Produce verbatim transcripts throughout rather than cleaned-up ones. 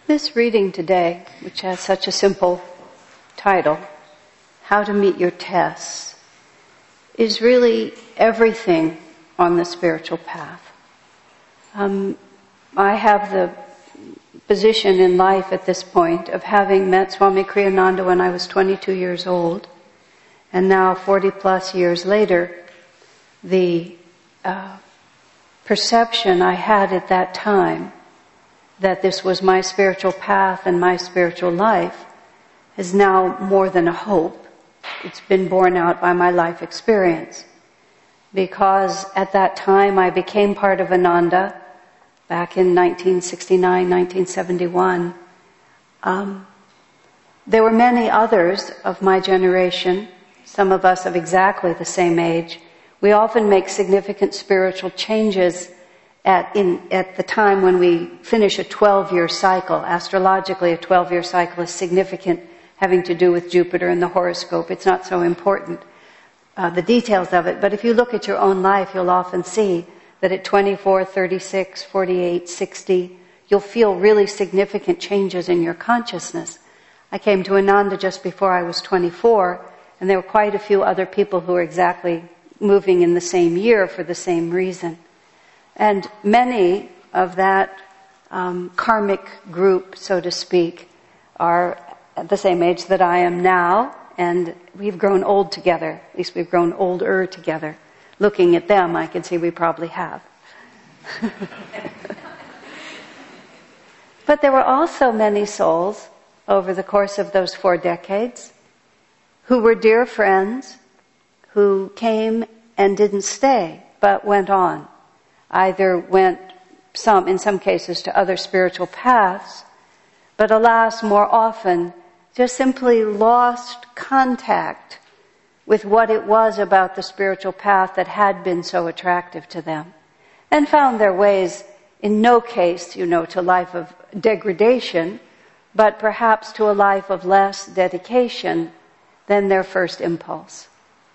This reading today, which has such a simple title, How to Meet Your Tests, is really everything on the spiritual path. Um, I have the position in life at this point of having met Swami Kriyananda when I was twenty-two years old, and now forty plus years later, the uh, perception I had at that time that this was my spiritual path and my spiritual life is now more than a hope. It's been borne out by my life experience. Because at that time I became part of Ananda back in nineteen sixty-nine, nineteen seventy-one. Um, there were many others of my generation, some of us of exactly the same age. We often make significant spiritual changes at, in, at the time when we finish a twelve-year cycle. Astrologically, a twelve-year cycle is significant, having to do with Jupiter and the horoscope. It's not so important, uh, the details of it. But if you look at your own life, you'll often see that at twenty-four, thirty-six, forty-eight, sixty, you'll feel really significant changes in your consciousness. I came to Ananda just before I was twenty-four, and there were quite a few other people who were exactly moving in the same year for the same reason. And many of that um, karmic group, so to speak, are at the same age that I am now, and we've grown old together. At least we've grown older together. Looking at them, I can see we probably have. But there were also many souls over the course of those four decades who were dear friends, who came and didn't stay, but went on. Either went, some in some cases, to other spiritual paths, but alas, more often, just simply lost contact with what it was about the spiritual path that had been so attractive to them, and found their ways, in no case, you know, to a life of degradation, but perhaps to a life of less dedication than their first impulse.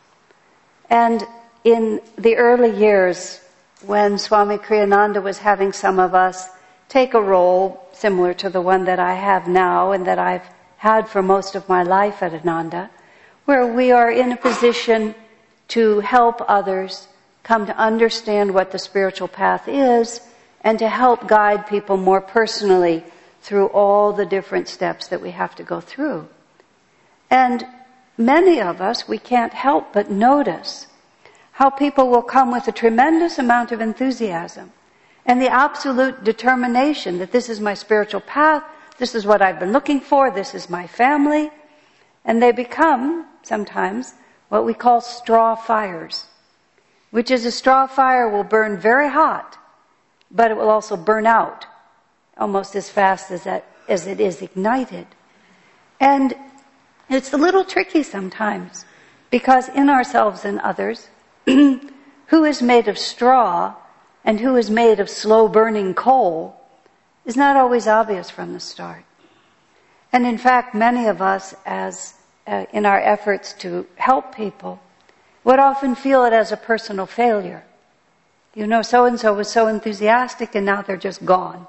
And in the early years, when Swami Kriyananda was having some of us take a role similar to the one that I have now and that I've had for most of my life at Ananda, where we are in a position to help others come to understand what the spiritual path is and to help guide people more personally through all the different steps that we have to go through. And many of us, we can't help but notice how people will come with a tremendous amount of enthusiasm and the absolute determination that this is my spiritual path, this is what I've been looking for, this is my family. And they become, sometimes, what we call straw fires, which is a straw fire will burn very hot, but it will also burn out almost as fast as, that, as it is ignited. And it's a little tricky sometimes, because in ourselves and others, who is made of straw and who is made of slow-burning coal is not always obvious from the start. And in fact, many of us, as uh, in our efforts to help people, would often feel it as a personal failure. You know, so-and-so was so enthusiastic and now they're just gone.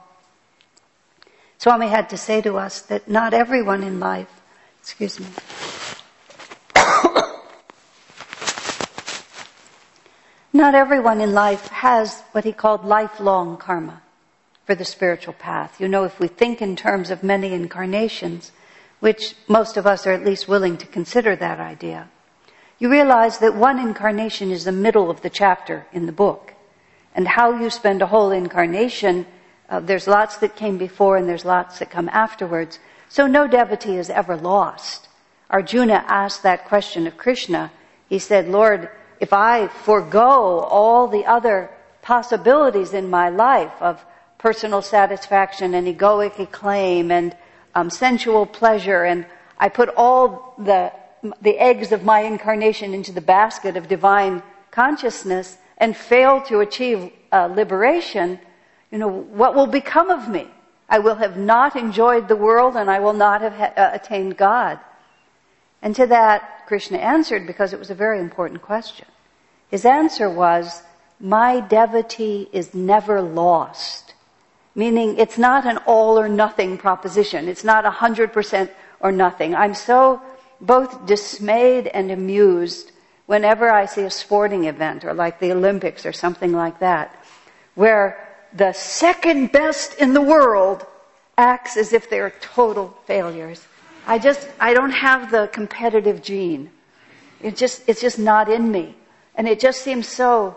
Swami had to say to us that not everyone in life, excuse me, not everyone in life has what he called lifelong karma for the spiritual path. You know, if we think in terms of many incarnations, which most of us are at least willing to consider that idea, you realize that one incarnation is the middle of the chapter in the book. And how you spend a whole incarnation, uh, there's lots that came before and there's lots that come afterwards. So no devotee is ever lost. Arjuna asked that question of Krishna. He said, Lord, if I forego all the other possibilities in my life of personal satisfaction and egoic acclaim and um, sensual pleasure, and I put all the the eggs of my incarnation into the basket of divine consciousness and fail to achieve uh, liberation, you know, what will become of me? I will have not enjoyed the world and I will not have ha- uh, attained God. And to that, Krishna answered, because it was a very important question. His answer was, my devotee is never lost. Meaning it's not an all or nothing proposition. It's not a hundred percent or nothing. I'm so both dismayed and amused whenever I see a sporting event or like the Olympics or something like that, where the second best in the world acts as if they're total failures. I just, I don't have the competitive gene. It just, it's just not in me. And it just seems so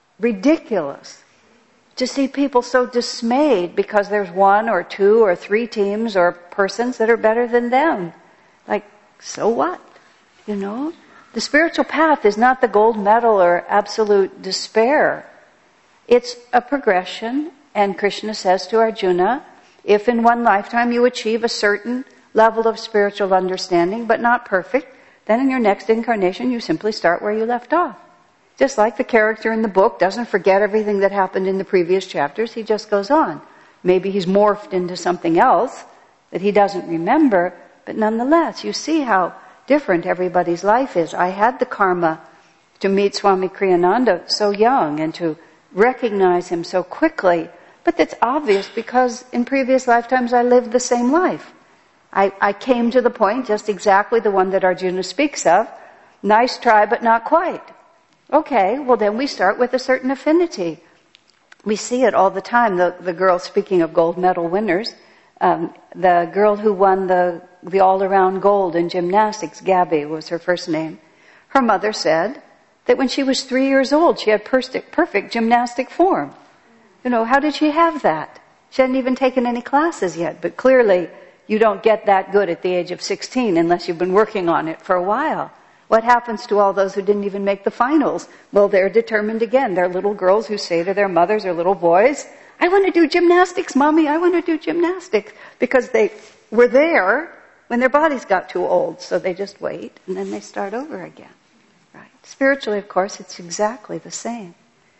ridiculous to see people so dismayed because there's one or two or three teams or persons that are better than them. Like, so what? You know? The spiritual path is not the gold medal or absolute despair. It's a progression, and Krishna says to Arjuna, if in one lifetime you achieve a certain level of spiritual understanding, but not perfect, then in your next incarnation you simply start where you left off. Just like the character in the book doesn't forget everything that happened in the previous chapters, he just goes on. Maybe he's morphed into something else that he doesn't remember, but nonetheless, you see how different everybody's life is. I had the karma to meet Swami Kriyananda so young and to recognize him so quickly, but that's obvious because in previous lifetimes I lived the same life. I, I came to the point, just exactly the one that Arjuna speaks of, nice try but not quite. Okay, well then we start with a certain affinity. We see it all the time. The, the girl, speaking of gold medal winners, um, the girl who won the, the all-around gold in gymnastics, Gabby was her first name. Her mother said that when she was three years old, she had perfect, perfect gymnastic form. You know, how did she have that? She hadn't even taken any classes yet, but clearly you don't get that good at the age of sixteen unless you've been working on it for a while. What happens to all those who didn't even make the finals? Well, they're determined again. They're little girls who say to their mothers or little boys, I want to do gymnastics, Mommy, I want to do gymnastics. Because they were there when their bodies got too old. So they just wait and then they start over again. Right? Spiritually, of course, it's exactly the same.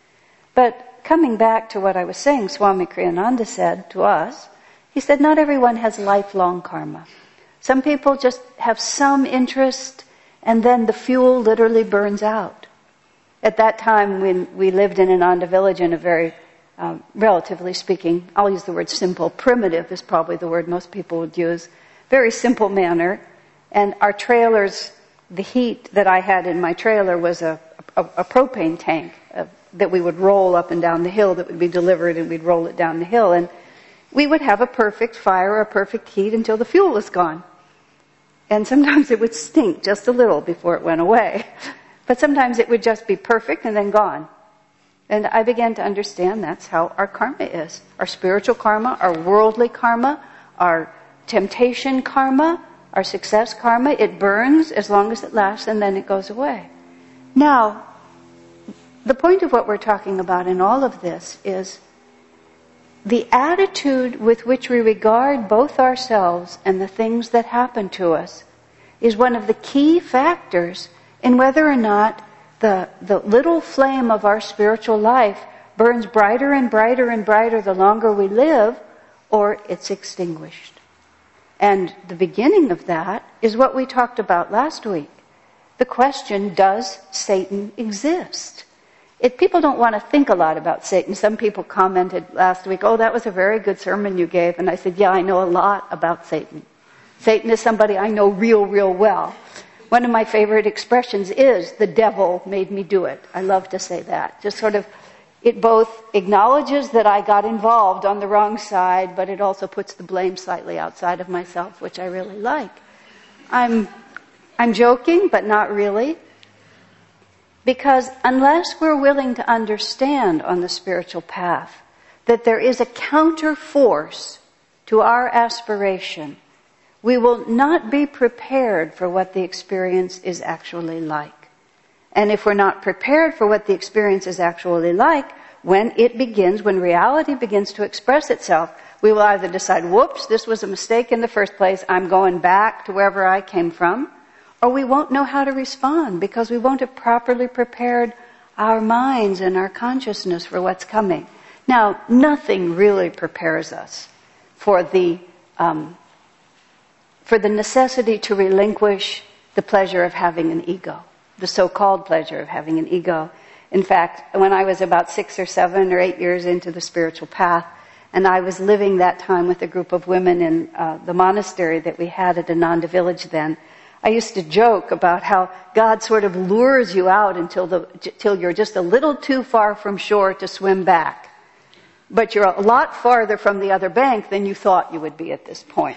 But coming back to what I was saying, Swami Kriyananda said to us, he said, not everyone has lifelong karma. Some people just have some interest and then the fuel literally burns out. At that time, when we lived in Ananda village in a very, um, relatively speaking, I'll use the word simple, primitive is probably the word most people would use, very simple manner. And our trailers, the heat that I had in my trailer was a, a, a propane tank uh, that we would roll up and down the hill that would be delivered, and we'd roll it down the hill. And we would have a perfect fire or a perfect heat until the fuel was gone. And sometimes it would stink just a little before it went away. But sometimes it would just be perfect and then gone. And I began to understand that's how our karma is. Our spiritual karma, our worldly karma, our temptation karma, our success karma, it burns as long as it lasts and then it goes away. Now, the point of what we're talking about in all of this is the attitude with which we regard both ourselves and the things that happen to us is one of the key factors in whether or not the, the little flame of our spiritual life burns brighter and brighter and brighter the longer we live, or it's extinguished. And the beginning of that is what we talked about last week. The question, does Satan exist? If people don't want to think a lot about Satan, some people commented last week, oh, that was a very good sermon you gave. And I said, yeah, I know a lot about Satan. Satan is somebody I know real, real well. One of my favorite expressions is, the devil made me do it. I love to say that. Just sort of, it both acknowledges that I got involved on the wrong side, but it also puts the blame slightly outside of myself, which I really like. I'm, I'm joking, but not really. Because unless we're willing to understand on the spiritual path that there is a counter force to our aspiration, we will not be prepared for what the experience is actually like. And if we're not prepared for what the experience is actually like, when it begins, when reality begins to express itself, we will either decide, whoops, this was a mistake in the first place, I'm going back to wherever I came from, or we won't know how to respond because we won't have properly prepared our minds and our consciousness for what's coming. Now, nothing really prepares us for the um, for the necessity to relinquish the pleasure of having an ego, the so-called pleasure of having an ego. In fact, when I was about six or seven or eight years into the spiritual path, And I was living that time with a group of women in uh, the monastery that we had at Ananda Village then. I used to joke about how God sort of lures you out until the, till you're just a little too far from shore to swim back. But you're a lot farther from the other bank than you thought you would be at this point.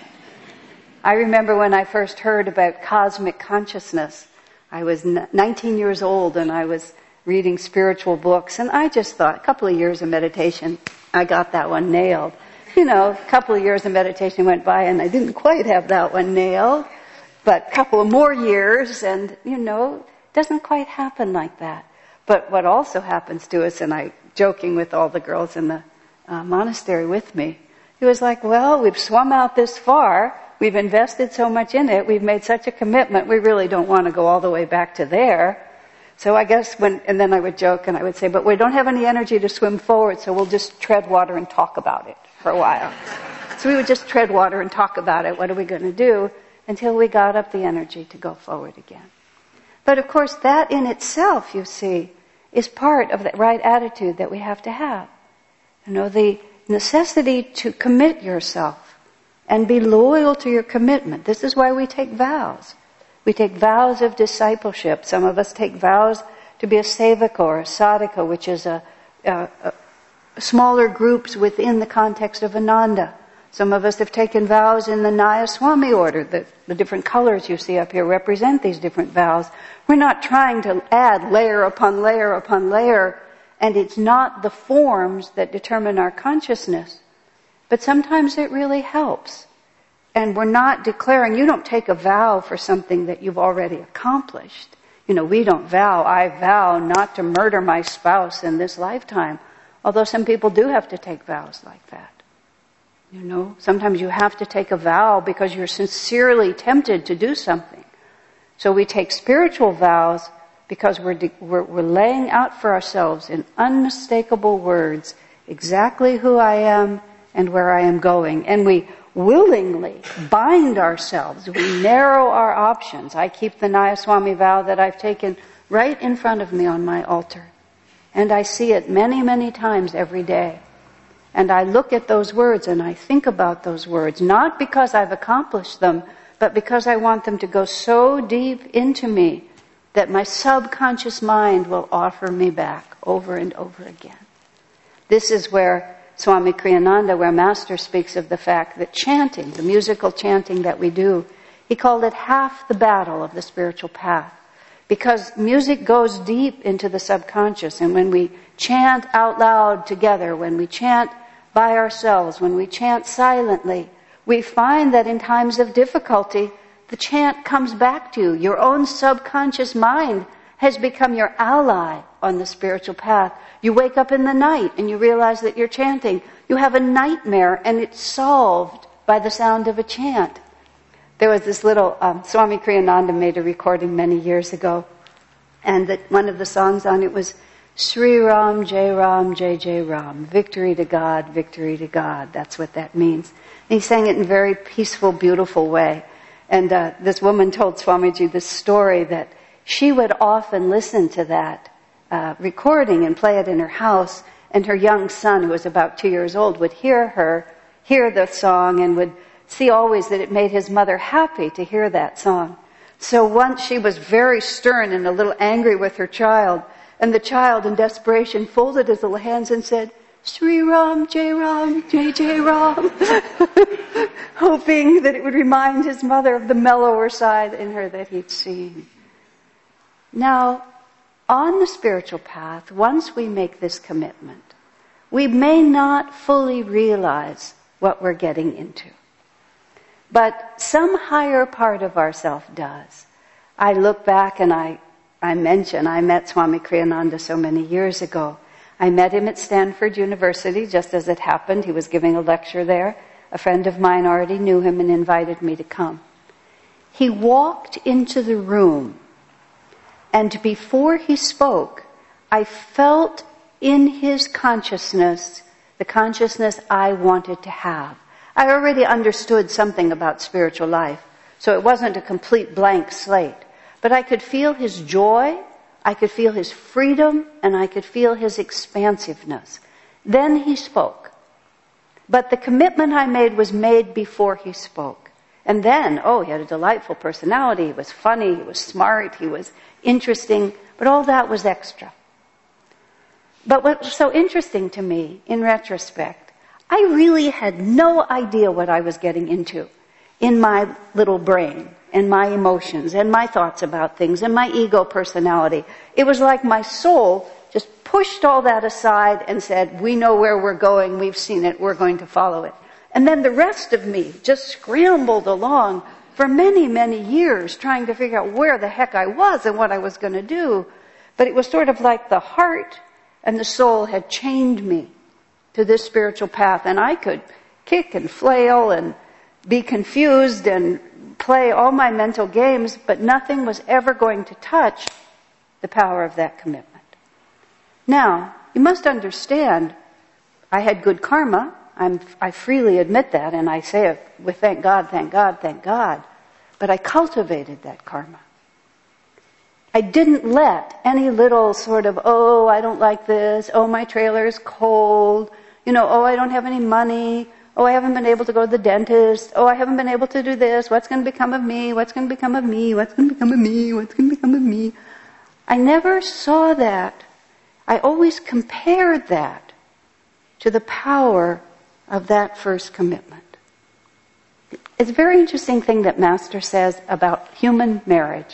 I remember when I first heard about cosmic consciousness. I was nineteen years old and I was reading spiritual books, and I just thought, a couple of years of meditation, I got that one nailed. You know, a couple of years of meditation went by and I didn't quite have that one nailed. But a couple of more years and, you know, it doesn't quite happen like that. But what also happens to us, and I joking with all the girls in the uh, monastery with me, it was like, well, we've swum out this far, we've invested so much in it, we've made such a commitment, we really don't want to go all the way back to there. So I guess when, and then I would joke and I would say, but we don't have any energy to swim forward, so we'll just tread water and talk about it for a while. So we would just tread water and talk about it, what are we going to do? Until we got up the energy to go forward again. But of course that in itself, you see, is part of the right attitude that we have to have. You know, the necessity to commit yourself and be loyal to your commitment. This is why we take vows. We take vows of discipleship. Some of us take vows to be a sevaka or a sadhaka, which is a, a, a smaller groups within the context of Ananda. Some of us have taken vows in the Nayaswami order. The, the different colors you see up here represent these different vows. We're not trying to add layer upon layer upon layer, and it's not the forms that determine our consciousness. But sometimes it really helps. And we're not declaring, you don't take a vow for something that you've already accomplished. You know, we don't vow, I vow not to murder my spouse in this lifetime. Although some people do have to take vows like that. You know, sometimes you have to take a vow because you're sincerely tempted to do something. So we take spiritual vows because we're, de- we're, we're laying out for ourselves in unmistakable words exactly who I am and where I am going. And we willingly bind ourselves. We narrow our options. I keep the Nayaswami vow that I've taken right in front of me on my altar. And I see it many, many times every day. And I look at those words and I think about those words, not because I've accomplished them, but because I want them to go so deep into me that my subconscious mind will offer me back over and over again. This is where Swami Kriyananda, where Master speaks of the fact that chanting, the musical chanting that we do, he called it half the battle of the spiritual path. Because music goes deep into the subconscious, and when we chant out loud together, when we chant by ourselves, when we chant silently, we find that in times of difficulty, the chant comes back to you. Your own subconscious mind has become your ally on the spiritual path. You wake up in the night and you realize that you're chanting. You have a nightmare and it's solved by the sound of a chant. There was this little, um, Swami Kriyananda made a recording many years ago, and that one of the songs on it was Sri Ram, Jai Ram, Jai Jai Ram. Victory to God, victory to God. That's what that means. And he sang it in a very peaceful, beautiful way. And uh, this woman told Swamiji this story that she would often listen to that uh, recording and play it in her house, and her young son, who was about two years old, would hear her, hear the song, and would see always that it made his mother happy to hear that song. So once she was very stern and a little angry with her child, and the child in desperation folded his little hands and said, Sri Ram, Jai Ram, Jai Jai Ram, hoping that it would remind his mother of the mellower side in her that he'd seen. Now, on the spiritual path, once we make this commitment, we may not fully realize what we're getting into. But some higher part of ourself does. I look back and I I mention, I met Swami Kriyananda so many years ago. I met him at Stanford University, just as it happened. He was giving a lecture there. A friend of mine already knew him and invited me to come. He walked into the room, and before he spoke, I felt in his consciousness the consciousness I wanted to have. I already understood something about spiritual life, so it wasn't a complete blank slate. But I could feel his joy, I could feel his freedom, and I could feel his expansiveness. Then he spoke. But the commitment I made was made before he spoke. And then, oh, he had a delightful personality. He was funny. He was smart. He was interesting. But all that was extra. But what was so interesting to me, in retrospect, I really had no idea what I was getting into in my little brain and my emotions and my thoughts about things and my ego personality. It was like my soul just pushed all that aside and said, we know where we're going, we've seen it, we're going to follow it. And then the rest of me just scrambled along for many, many years trying to figure out where the heck I was and what I was going to do. But it was sort of like the heart and the soul had chained me to this spiritual path, and I could kick and flail and be confused and play all my mental games, but nothing was ever going to touch the power of that commitment. Now, you must understand, I had good karma. I'm, I freely admit that, and I say it with thank God, thank God, thank God. But I cultivated that karma. I didn't let any little sort of, oh, I don't like this, oh, my trailer is cold, you know, oh, I don't have any money, oh, I haven't been able to go to the dentist, oh, I haven't been able to do this, what's going to become of me, what's going to become of me, what's going to become of me, what's going to become of me. I never saw that. I always compared that to the power of that first commitment. It's a very interesting thing that Master says about human marriage.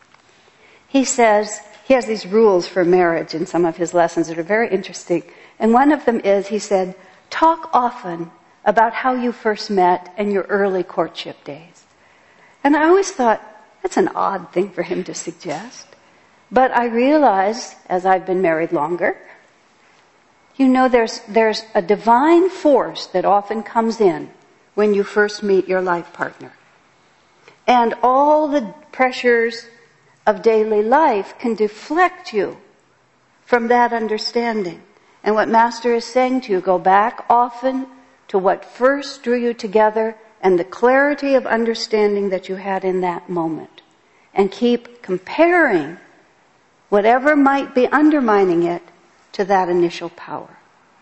He says, he has these rules for marriage in some of his lessons that are very interesting. And one of them is, he said, talk often about how you first met and your early courtship days. And I always thought, that's an odd thing for him to suggest. But I realized, as I've been married longer, you know, there's, there's a divine force that often comes in when you first meet your life partner. And all the pressures of daily life can deflect you from that understanding. And what Master is saying to you, go back often to what first drew you together and the clarity of understanding that you had in that moment. And keep comparing whatever might be undermining it to that initial power.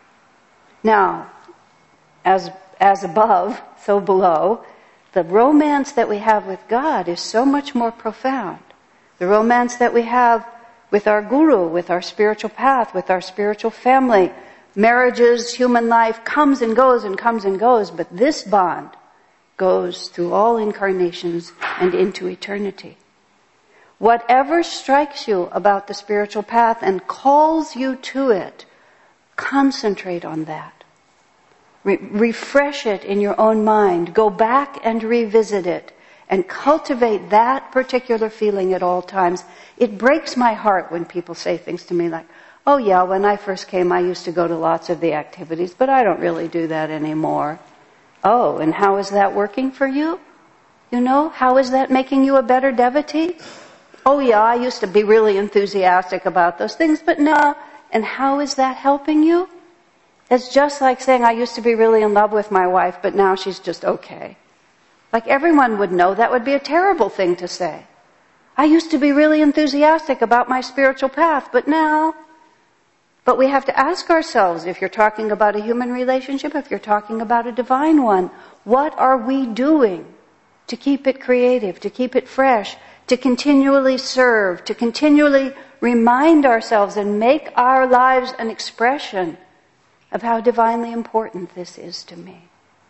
Now, as, as above, so below, the romance that we have with God is so much more profound. The romance that we have with our guru, with our spiritual path, with our spiritual family, marriages, human life comes and goes and comes and goes, but this bond goes through all incarnations and into eternity. Whatever strikes you about the spiritual path and calls you to it, concentrate on that. Re- refresh it in your own mind. Go back and revisit it and cultivate that particular feeling at all times. It breaks my heart when people say things to me like, oh yeah, when I first came I used to go to lots of the activities, but I don't really do that anymore. Oh, and how is that working for you? You know, how is that making you a better devotee? Oh yeah, I used to be really enthusiastic about those things, but no. And how is that helping you? It's just like saying I used to be really in love with my wife, but now she's just okay. Like everyone would know that would be a terrible thing to say. I used to be really enthusiastic about my spiritual path, but now... But we have to ask ourselves, if you're talking about a human relationship, if you're talking about a divine one, what are we doing to keep it creative, to keep it fresh, to continually serve, to continually remind ourselves and make our lives an expression of how divinely important this is to me?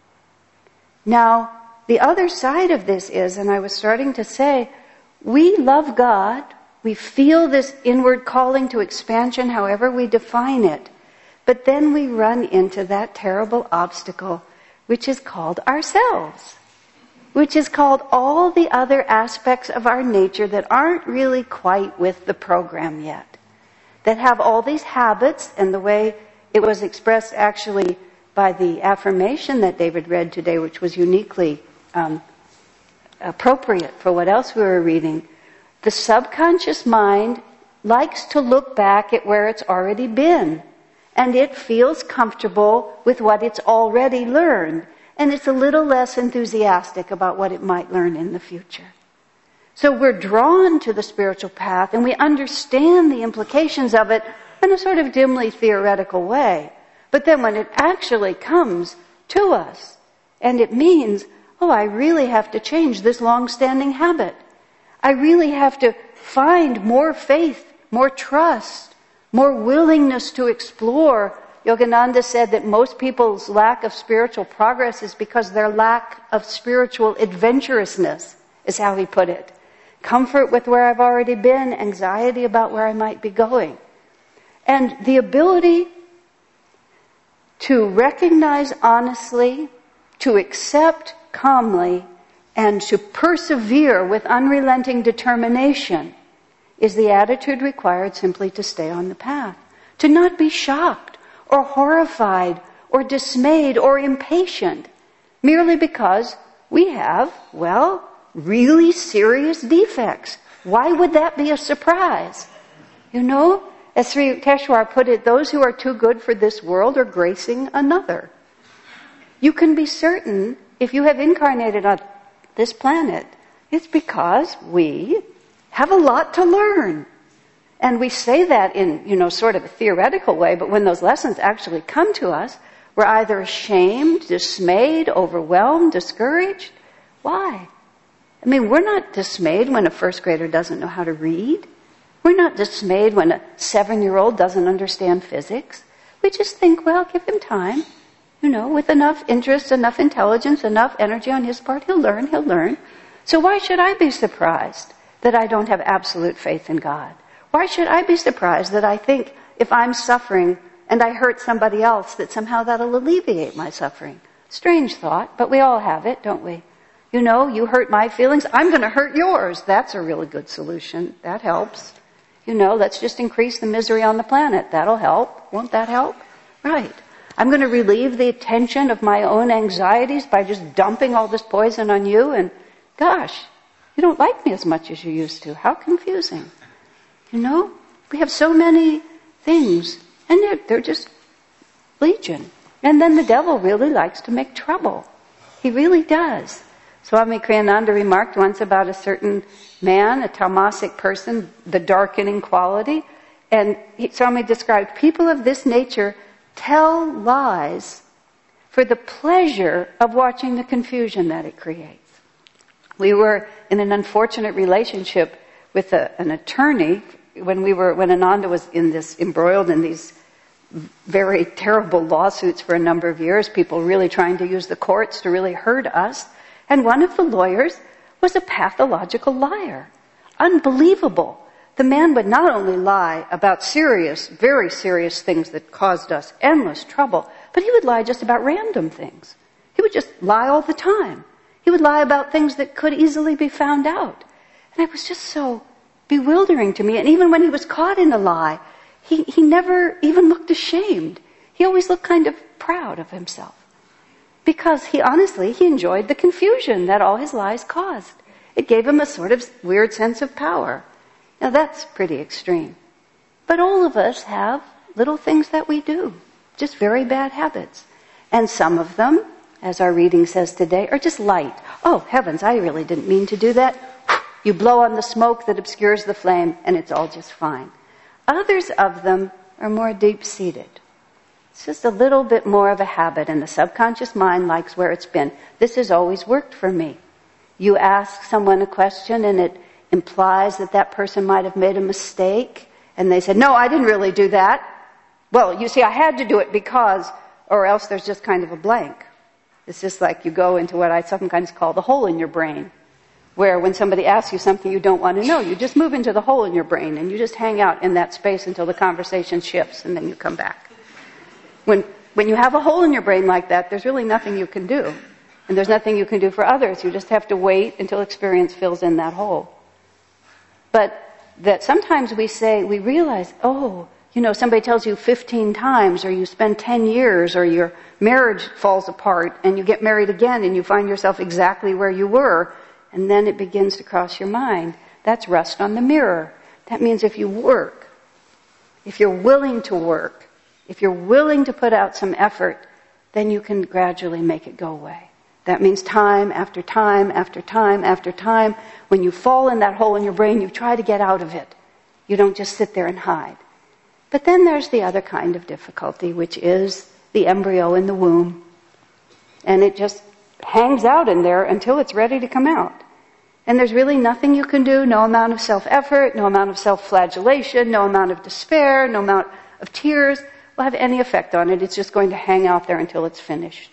Now, the other side of this is, and I was starting to say, we love God. We feel this inward calling to expansion, however we define it. But then we run into that terrible obstacle, which is called ourselves, which is called all the other aspects of our nature that aren't really quite with the program yet, that have all these habits, and the way it was expressed actually by the affirmation that David read today, which was uniquely um, appropriate for what else we were reading. The subconscious mind likes to look back at where it's already been, and it feels comfortable with what it's already learned, and it's a little less enthusiastic about what it might learn in the future. So we're drawn to the spiritual path, and we understand the implications of it in a sort of dimly theoretical way. But then when it actually comes to us. And it means, oh, I really have to change this long-standing habit. I really have to find more faith, more trust, more willingness to explore. Yogananda said that most people's lack of spiritual progress is because their lack of spiritual adventurousness, is how he put it. Comfort with where I've already been, anxiety about where I might be going. And the ability to recognize honestly, to accept calmly, and to persevere with unrelenting determination is the attitude required simply to stay on the path. To not be shocked or horrified or dismayed or impatient merely because we have, well, really serious defects. Why would that be a surprise? You know, as Sri Yukteswar put it, those who are too good for this world are gracing another. You can be certain if you have incarnated on this planet, it's because we have a lot to learn. And we say that in, you know, sort of a theoretical way, but when those lessons actually come to us, we're either ashamed, dismayed, overwhelmed, discouraged. Why? I mean, we're not dismayed when a first grader doesn't know how to read. We're not dismayed when a seven-year-old doesn't understand physics. We just think, well, give him time. You know, with enough interest, enough intelligence, enough energy on his part, he'll learn, he'll learn. So why should I be surprised that I don't have absolute faith in God? Why should I be surprised that I think if I'm suffering and I hurt somebody else, that somehow that'll alleviate my suffering? Strange thought, but we all have it, don't we? You know, you hurt my feelings, I'm going to hurt yours. That's a really good solution. That helps. You know, let's just increase the misery on the planet. That'll help. Won't that help? Right. I'm going to relieve the tension of my own anxieties by just dumping all this poison on you, and gosh, you don't like me as much as you used to. How confusing. You know, we have so many things, and they're, they're just legion. And then the devil really likes to make trouble. He really does. Swami Kriyananda remarked once about a certain man, a tamasic person, the darkening quality, and he, Swami described, people of this nature tell lies for the pleasure of watching the confusion that it creates. We were in an unfortunate relationship with a, an attorney when we were, when Ananda was in this, embroiled in these very terrible lawsuits for a number of years, people really trying to use the courts to really hurt us. And one of the lawyers was a pathological liar. Unbelievable. The man would not only lie about serious, very serious things that caused us endless trouble, but he would lie just about random things. He would just lie all the time. He would lie about things that could easily be found out. And it was just so bewildering to me. And even when he was caught in a lie, he, he never even looked ashamed. He always looked kind of proud of himself. Because he honestly, he enjoyed the confusion that all his lies caused. It gave him a sort of weird sense of power. Now that's pretty extreme. But all of us have little things that we do, just very bad habits. And some of them, as our reading says today, are just light. Oh, heavens, I really didn't mean to do that. You blow on the smoke that obscures the flame, and it's all just fine. Others of them are more deep-seated. It's just a little bit more of a habit, and the subconscious mind likes where it's been. This has always worked for me. You ask someone a question, and it implies that that person might have made a mistake, and they said, no, I didn't really do that. Well, you see, I had to do it because, or else there's just kind of a blank. It's just like you go into what I sometimes call the hole in your brain, where when somebody asks you something you don't want to know, you just move into the hole in your brain, and you just hang out in that space until the conversation shifts, and then you come back. When, when you have a hole in your brain like that, there's really nothing you can do. And there's nothing you can do for others. You just have to wait until experience fills in that hole. But that sometimes we say, we realize, oh, you know, somebody tells you fifteen times, or you spend ten years, or your marriage falls apart, and you get married again, and you find yourself exactly where you were, and then it begins to cross your mind. That's rust on the mirror. That means if you work, if you're willing to work, if you're willing to put out some effort, then you can gradually make it go away. That means time after time after time after time. When you fall in that hole in your brain, you try to get out of it. You don't just sit there and hide. But then there's the other kind of difficulty, which is the embryo in the womb. And it just hangs out in there until it's ready to come out. And there's really nothing you can do, no amount of self-effort, no amount of self-flagellation, no amount of despair, no amount of tears will have any effect on it. It's just going to hang out there until it's finished.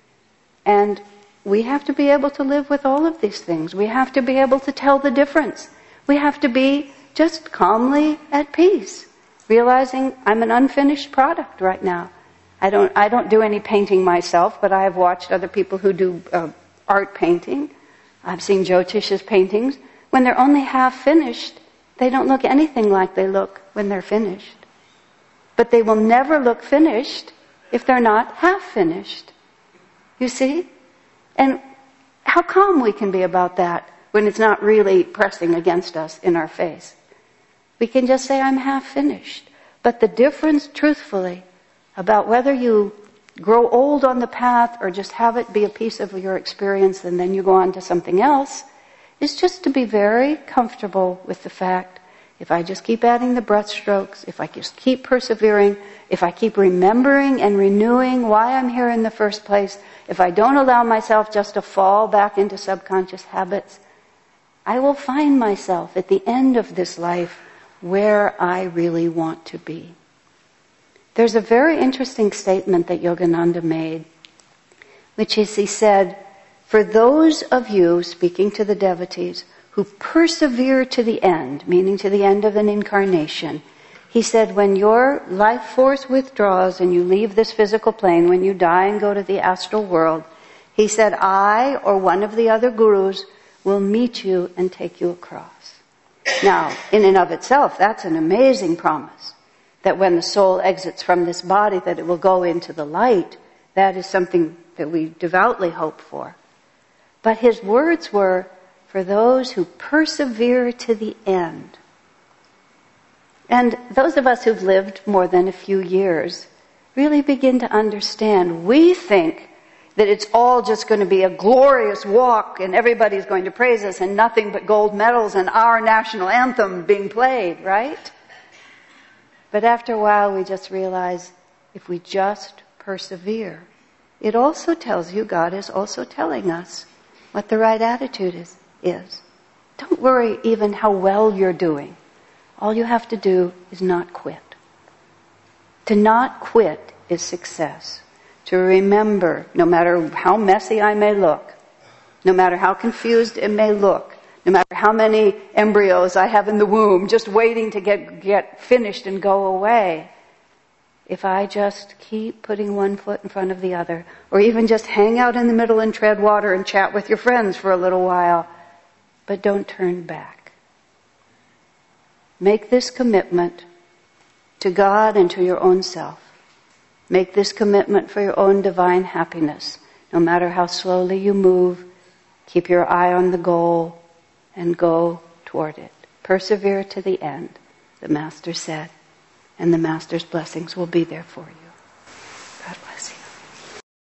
And we have to be able to live with all of these things. We have to be able to tell the difference. We have to be just calmly at peace, realizing I'm an unfinished product right now. I don't, I don't do any painting myself, but I have watched other people who do uh, art painting. I've seen Jyotish's paintings. When they're only half finished, they don't look anything like they look when they're finished. But they will never look finished if they're not half finished. You see? And how calm we can be about that when it's not really pressing against us in our face. We can just say, I'm half finished. But the difference, truthfully, about whether you grow old on the path or just have it be a piece of your experience and then you go on to something else, is just to be very comfortable with the fact, if I just keep adding the breath strokes, if I just keep persevering, if I keep remembering and renewing why I'm here in the first place, if I don't allow myself just to fall back into subconscious habits, I will find myself at the end of this life where I really want to be. There's a very interesting statement that Yogananda made, which is, he said, for those of you, speaking to the devotees, who persevere to the end, meaning to the end of an incarnation, he said, when your life force withdraws and you leave this physical plane, when you die and go to the astral world, he said, I or one of the other gurus will meet you and take you across. Now, in and of itself, that's an amazing promise. That when the soul exits from this body, that it will go into the light. That is something that we devoutly hope for. But his words were, for those who persevere to the end. And those of us who've lived more than a few years really begin to understand. We think that it's all just going to be a glorious walk and everybody's going to praise us and nothing but gold medals and our national anthem being played, right? But after a while, we just realize if we just persevere, it also tells you God is also telling us what the right attitude is. is. Don't worry even how well you're doing. All you have to do is not quit. To not quit is success. To remember, no matter how messy I may look, no matter how confused it may look, no matter how many embryos I have in the womb just waiting to get, get finished and go away, if I just keep putting one foot in front of the other, or even just hang out in the middle and tread water and chat with your friends for a little while, but don't turn back. Make this commitment to God and to your own self. Make this commitment for your own divine happiness. No matter how slowly you move, keep your eye on the goal and go toward it. Persevere to the end, the Master said, and the Master's blessings will be there for you. God bless you.